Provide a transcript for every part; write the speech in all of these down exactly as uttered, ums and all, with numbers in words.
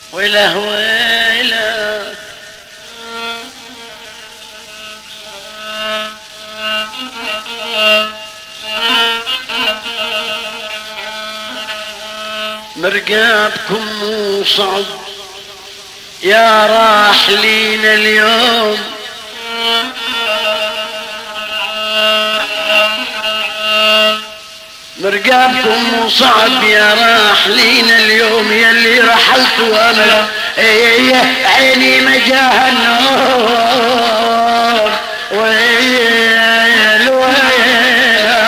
ويله ويله مرقابكم وصعب يا راحلين اليوم، مرقابكم وصعب يا راحلين اليوم، يلي رحلت وانا عيني مجاها النور ويل ويل.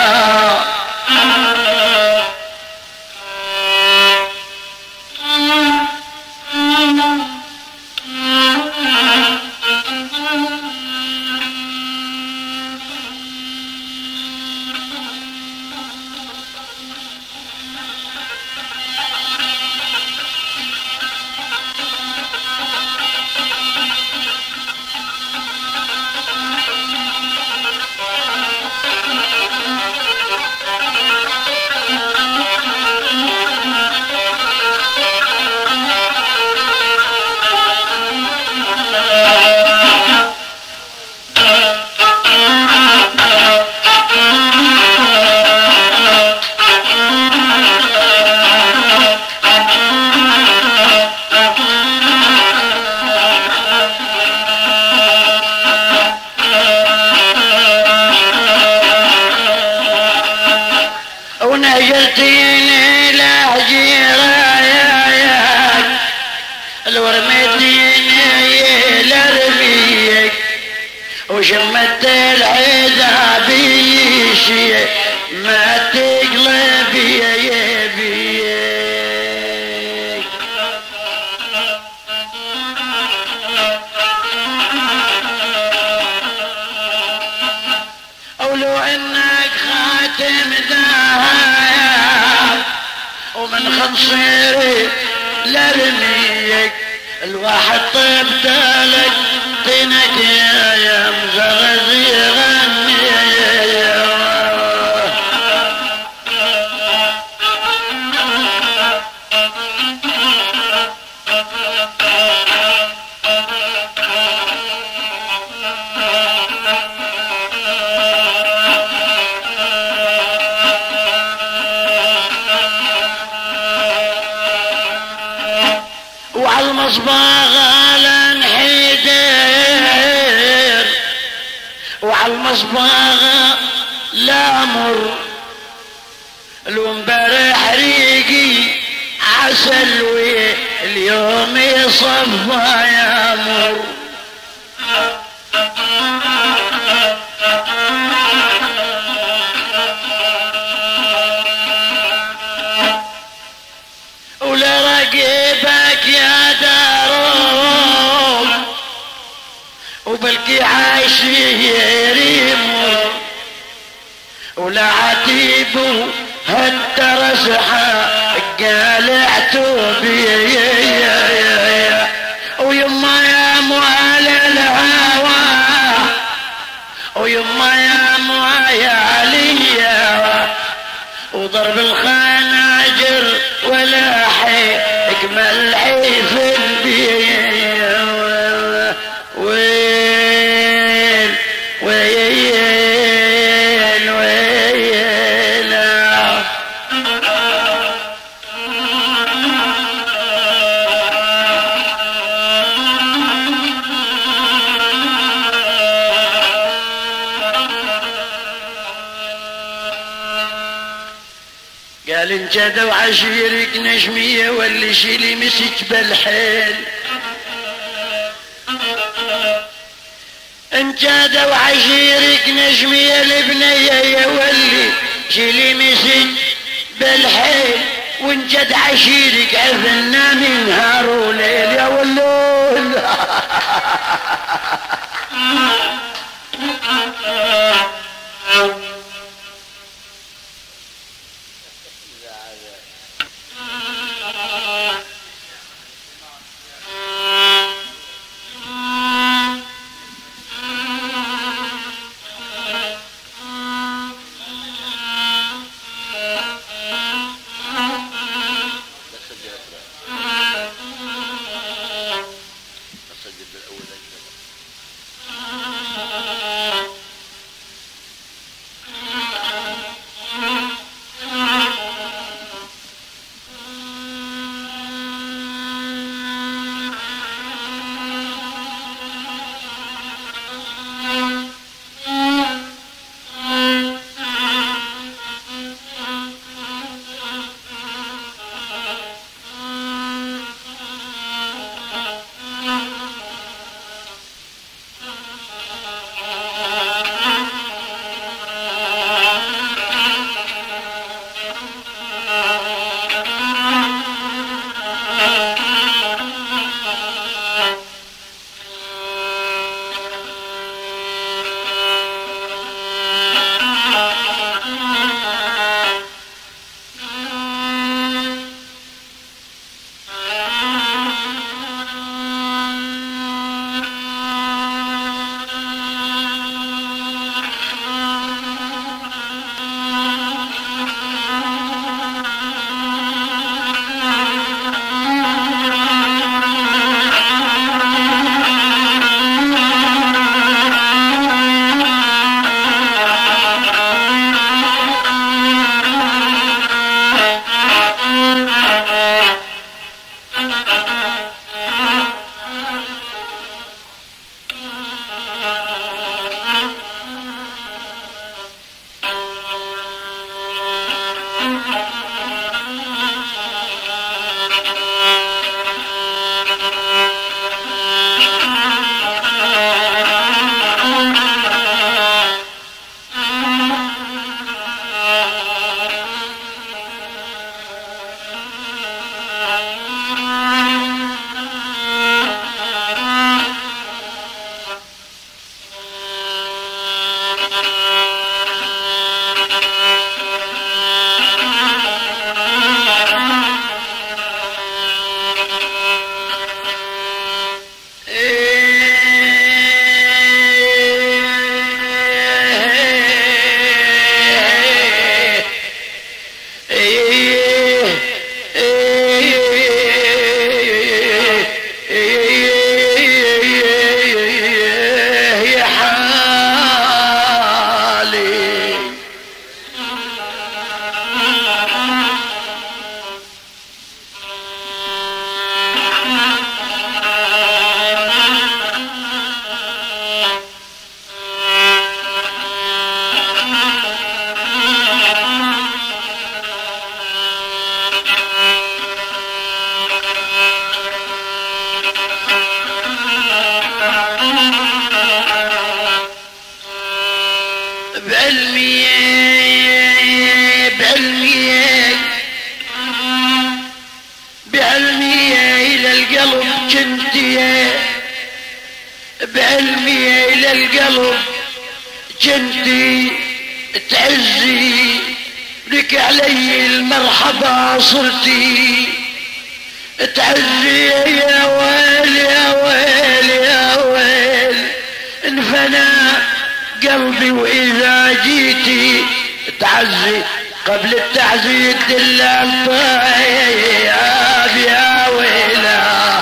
ونجرتيني لهجيراياك الورمتيني لرميك وشمت العذاب بيشي ما تقلب يا يبيك. ولو انك خاتم ذهب ومن خنصيري لرميك الواحد طبتلك طينك يا مزغزي غني. وعالمصباغ لنحيدر وعالمصباغ لا مر لو امبارح ريقي عسل واليوم يصفى يا مر. ولرقيبك يا داروم وبلقي عاشير يمر ولا عتيب هالترى سحاب قالعتو بي ويما يا موال الهوى ويما يا موالي وضرب الخناجر ولا حكمل عيف البيت ويل ويل ويل. قال انجد وعشيرك نجمية واللي شيلي مسك بالحيل، انجد وعشيرك نجمية البنية واللي شيلي مسك بالحيل، وانجد عشيرك عثنا من نهار وليل يا ولول. القلب جنتي بعلمي إلى القلب جنتي تعزي لك علي المرحبا صرتي تعزي يا ويل يا ويل يا ويل انفنى قلبي وإذا جيتي تعزي قبل التعزي الدلال طيب يا ويلا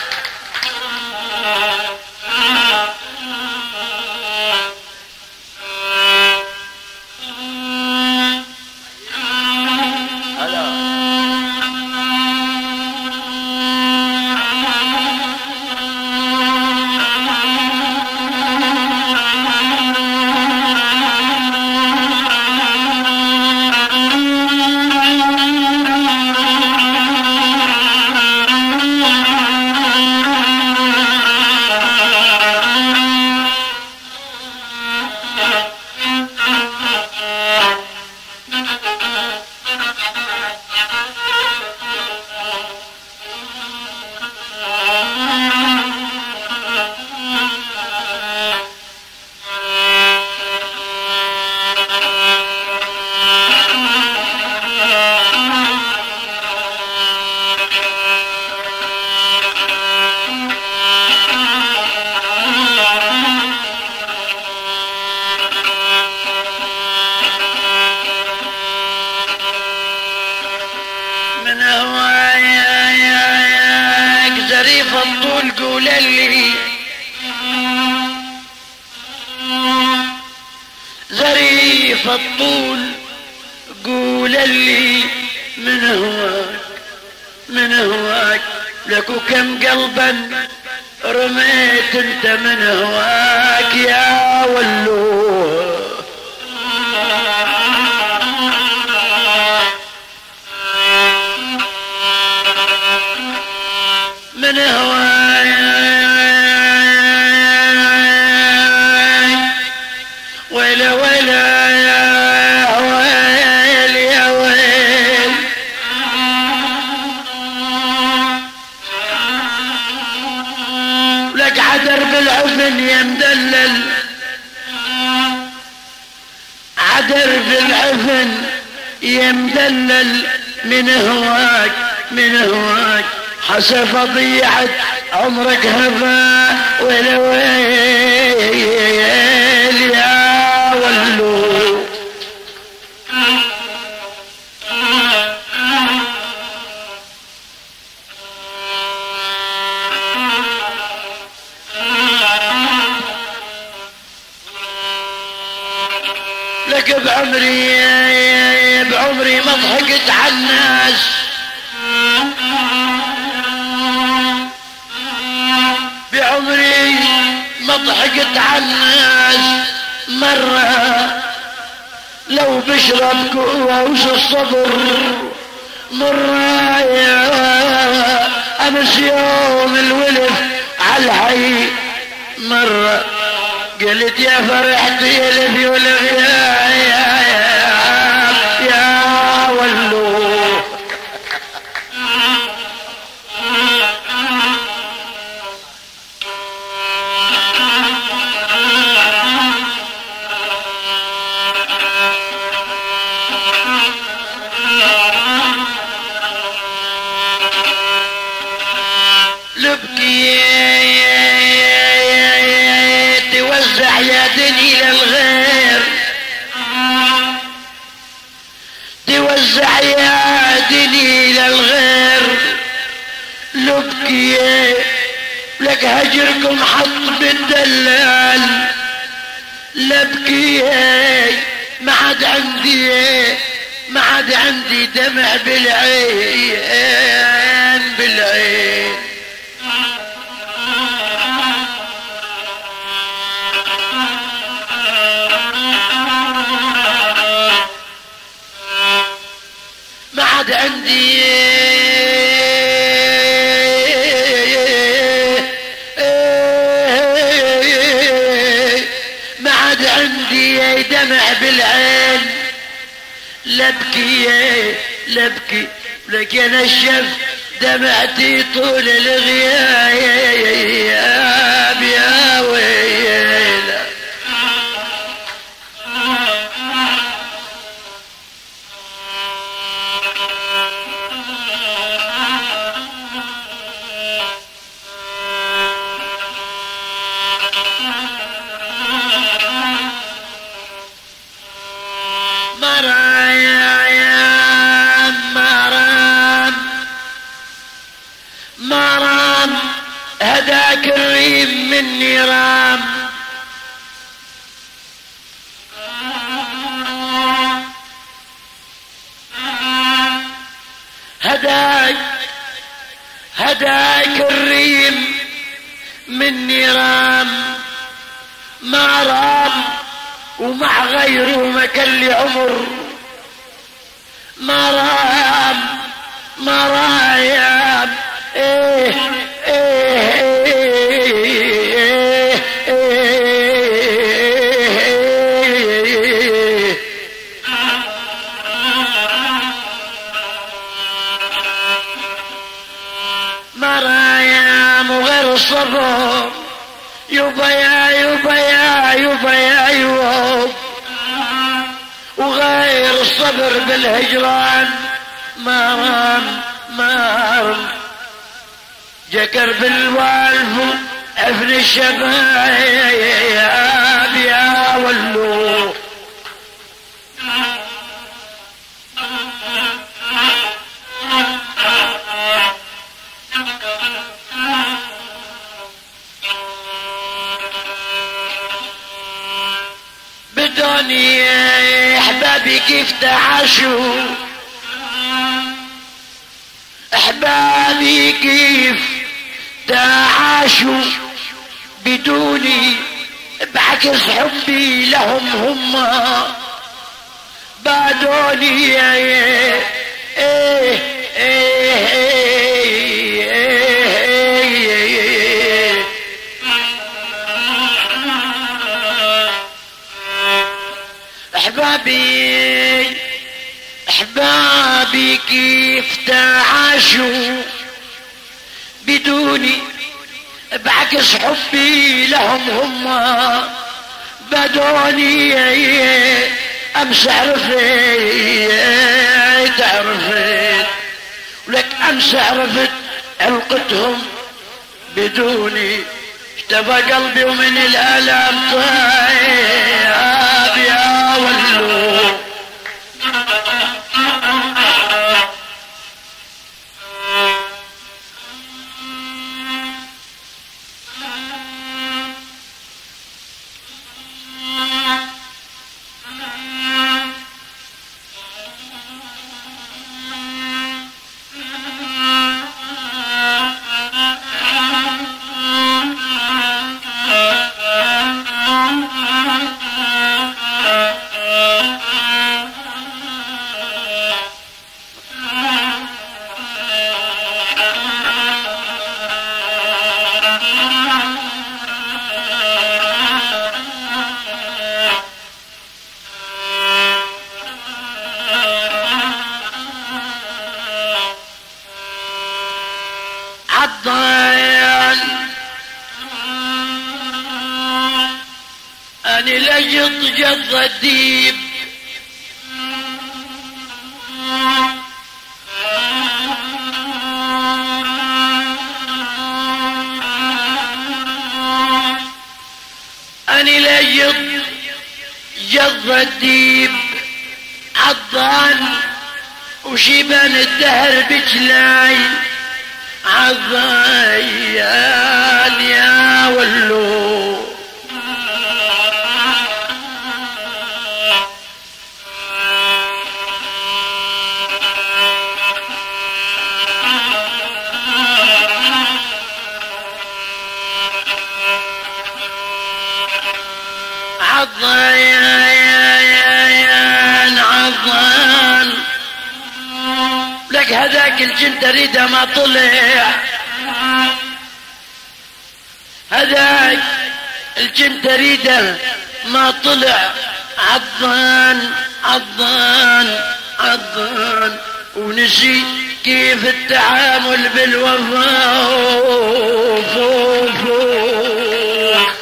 الطول قول اللي من هواك من هواك لك وكم قلبا رميت انت من هواك يا ولو من هواك ولا ولا يا ويل يا ويل لك عذر بالعفن يا مدلل عذر بالعفن يا مدلل من هواك من هواك حسف ضيعت عمرك هبا ولا ويل يا ولو لك بعمري بعمري ما ضحكت على الناس بعمري ما ضحكت على الناس مرة لو بشرب كؤوس الصبر مرة يا أمس يوم الولف على الحي مرة قلت يا فرحتي يا لفي ولف يا يا يا يا ولو لبكي توزع يا دني للغير توزع يا دني للغير لبكي لك هجركم حط بالدلال لبكي ما عاد عندي ما عاد عندي دمع بالعين بالعين ما عاد عندي ما عاد عندي دمع بالعين لبكي لبكي لك يا نشف دمعتي طول الغياب يا ويلة. هداك الريم من نيرام هداك هداك الريم من نيرام ما رام ومع غيره ما كان لي عمر ما رام ما رايم ايه ايه الصبر يبا يا يبا يا يبا يا يوب وغير الصبر بالهجران مارم مارم جكر بالوالف عفن الشباب يا ولو بدوني احبابي كيف تعاشوا احبابي كيف تعاشوا بدوني بعكس حبي لهم هم بعدوني ايه ايه ايه احبابي احبابي كيف تعاشوا بدوني بعكس حبي لهم هم بدوني امس عرفت عرفت ولك امس عرفت علقتهم بدوني اشتفى قلبي ومن الالم طيب يا ولو أني لجط جط الديب أني لجط جط الديب عضان وشيبان الدهر بجلاي عضيان يا ولو عضيان عضان لك هذاك الجن تريده ما طلع هذاك الجن تريده ما طلع عضان عضان عضان ونسي كيف التعامل بالوفاء.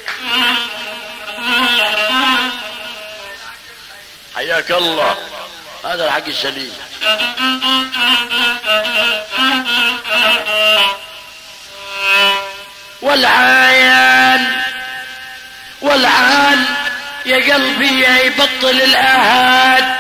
حياك الله، هذا الحق السليم. والعيان والعان يا قلبي يا يبطل الآهات.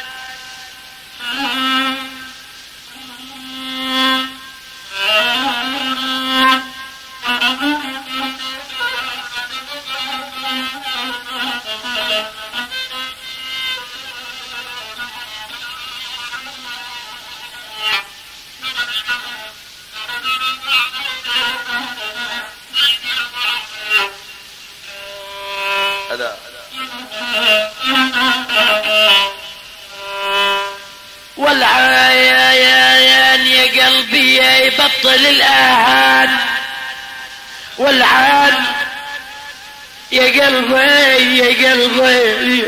والعيان يا قلبي يا يبطل الآهات. والعان يا قلبي يا قلبي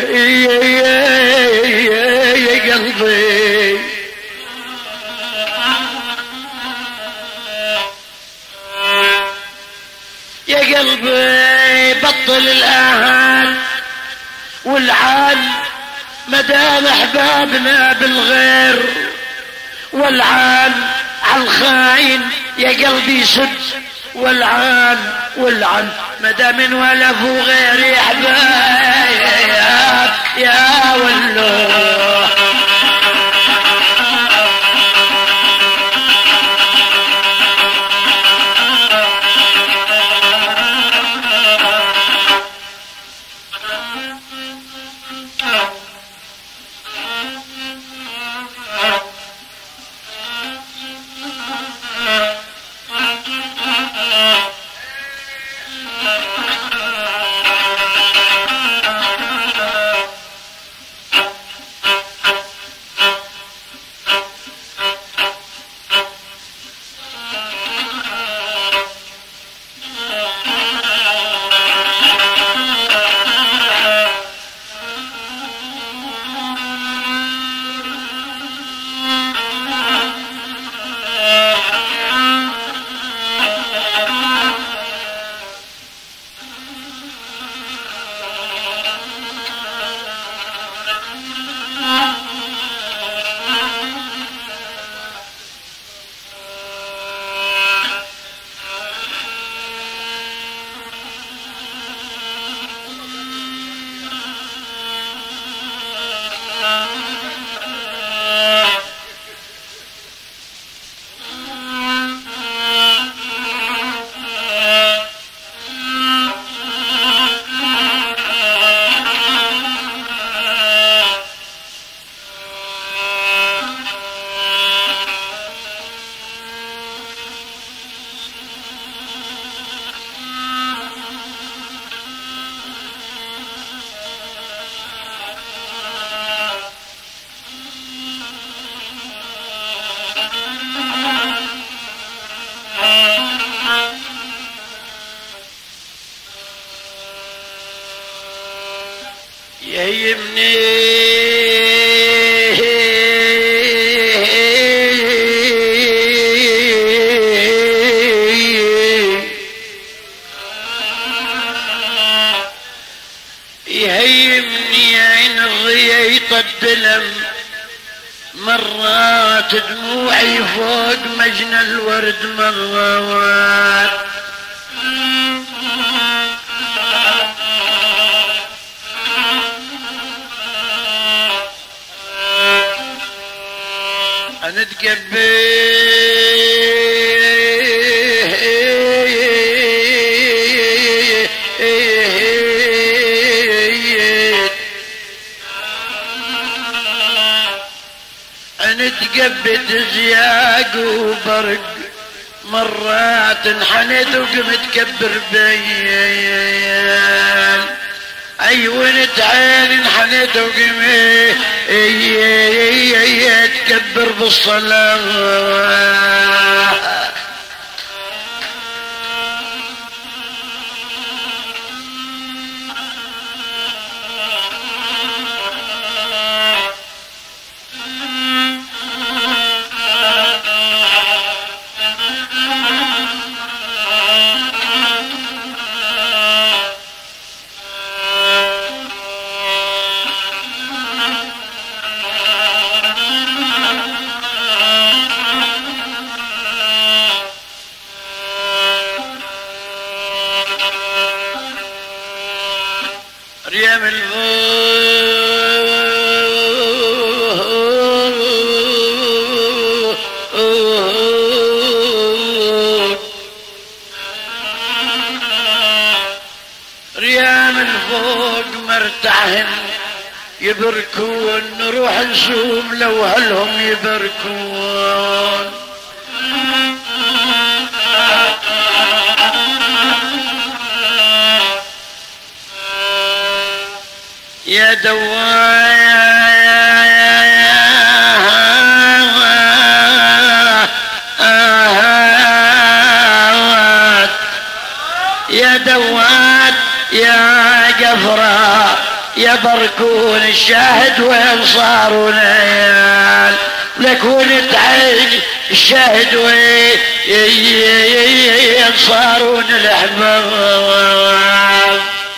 يا قلبي يا قلبي بطل الآهات. والعان مدام احبابنا بالغير. والعان عالخاين يا قلبي سد. والعان والعن مدام ولفوا غير احباب يا والله. يهيمني يهيمني عين الريط الدلم مرات دموعي فوق مجنى الورد مرات. أنا تقبيت أنا تقبت زياق وبرق مرات انحنيت وقمت كبر بيان. ايوه تعال انحنيت وقمت تكبر بالصلاة. ريام الفوق ريام الفوق مرتعهن يبركون نروح نسوم لو هلهم يبركون يا دواد يا دواد يا قفرة يا بركون الشاهد وين صاروا العيال لكون تعيش الشاهد وين صاروا الاحباب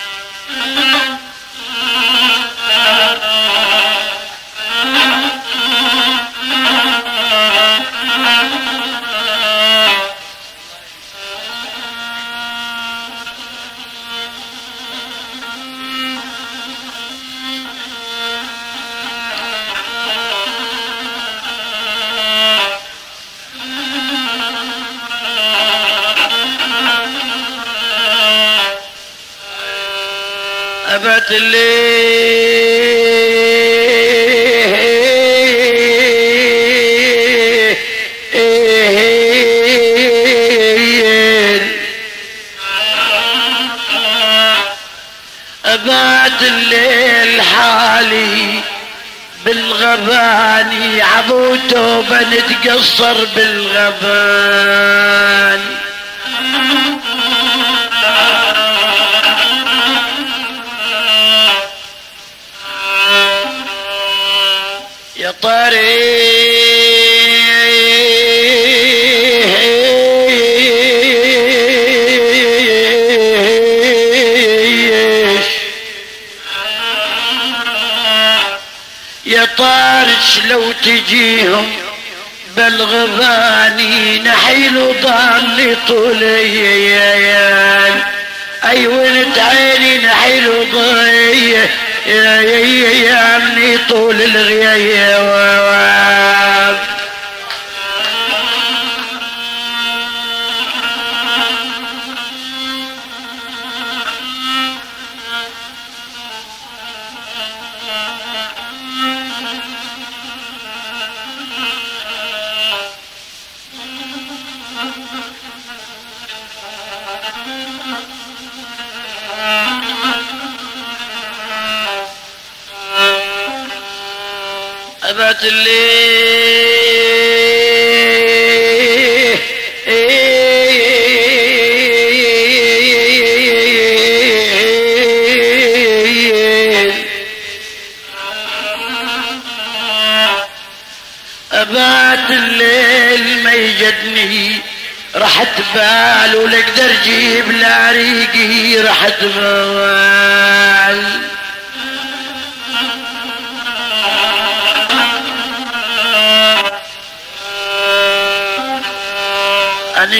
أبت الليل أبات الليل حالي بالغباني عبوته بنتقصر بالغباني يا طريش يا طارش لو تجيهم بالغباني نحيل ضال طوليان اي ولد عيني نحيل ضي يا ابني طول الغياب أبت الليل أبات الليل ما يجدني رحت بال ولا اقدر اجيب لا ريقي رحت بال أنا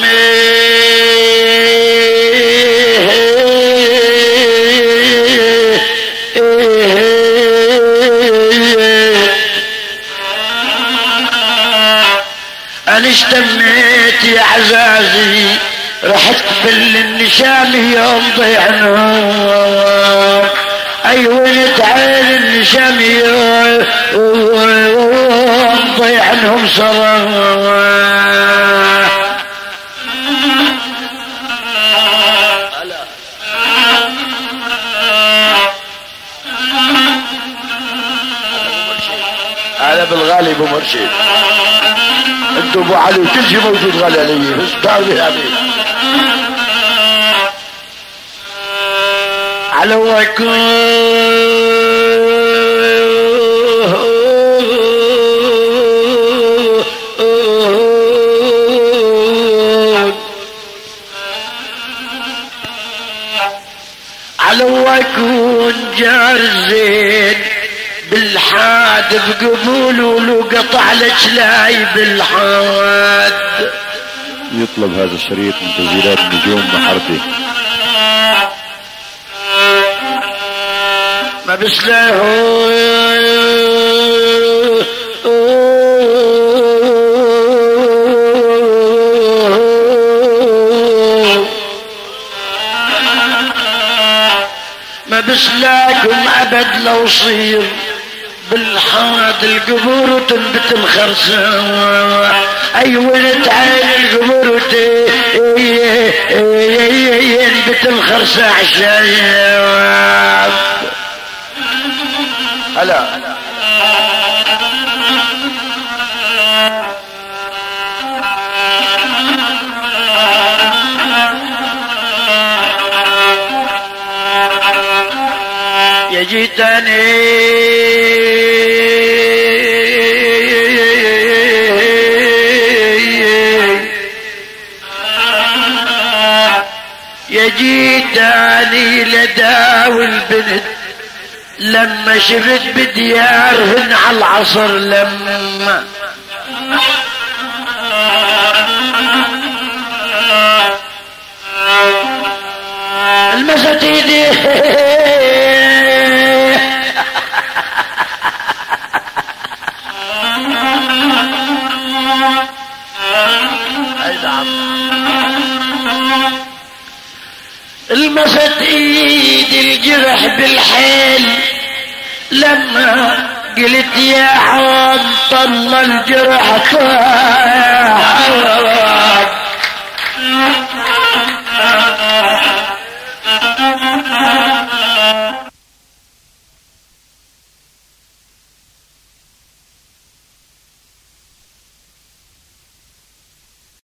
أنا اشتميت يا عزازي رحت قبل النشام يوم ضيع نور أي ولد عين النشام يوم ضيع عنهم صلاة أنا بالغالي ابو مرشد انتو ابو علي كل شيء موجود غالي علي بس تعرفي يا عمي على وكون على وكون جار الزين بالحاد بقبول ولو قطع لجلاي بالحاد. يطلب هذا الشريط من تسجيلات نجوم محربي. ما بسله ما بسلاكم أبد لو صير بالحاد القبور تنبت الخرسة أي ولد عين القبور ينبت الخرسة عشان هلا يجيتني يجيتني لداوي البنت لما شفت بديارهن على العصر لما المست ايدي المست ايدي الجرح بالحيل لما قلت يا عم طل الجرح طاح